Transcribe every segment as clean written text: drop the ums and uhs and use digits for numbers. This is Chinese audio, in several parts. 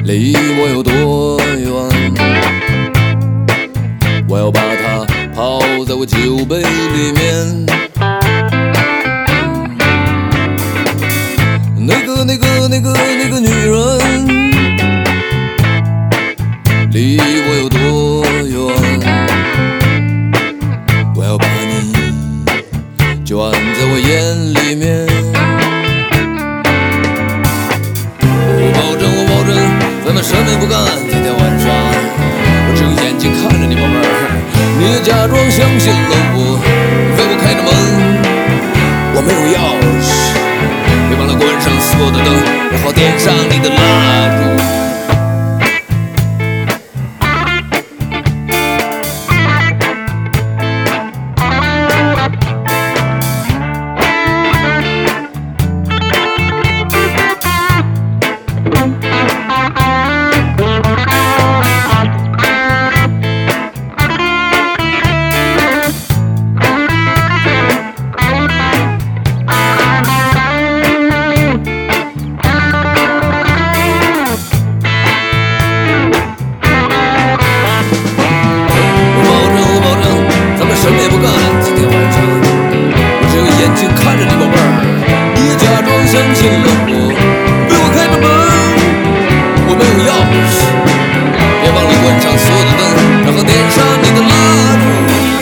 离我有多远？我要把它泡在我酒杯里面。那个女人，离我有多远？我要把你就按在我眼里面。我保证，咱们什么也不干。今天晚上，我只用眼睛看着你，宝贝儿，你也假装相信了我，为我开着门。我没有钥匙，别忘了关上所有的灯，然后点上你的蜡烛。相信了我，为我开着门。我没有钥匙，别忘了关上所有的灯，然后点上你的蜡烛。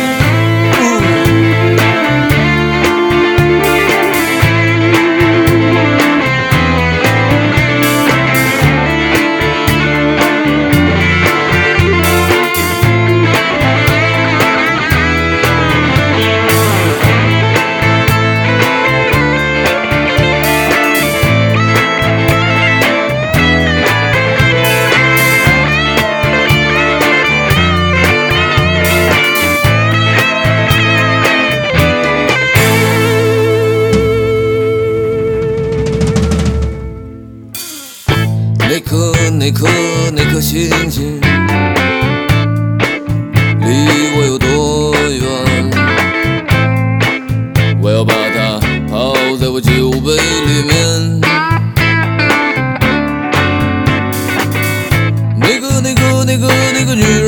那颗星星离我有多远？我要把它泡在我酒杯里面。那个女人。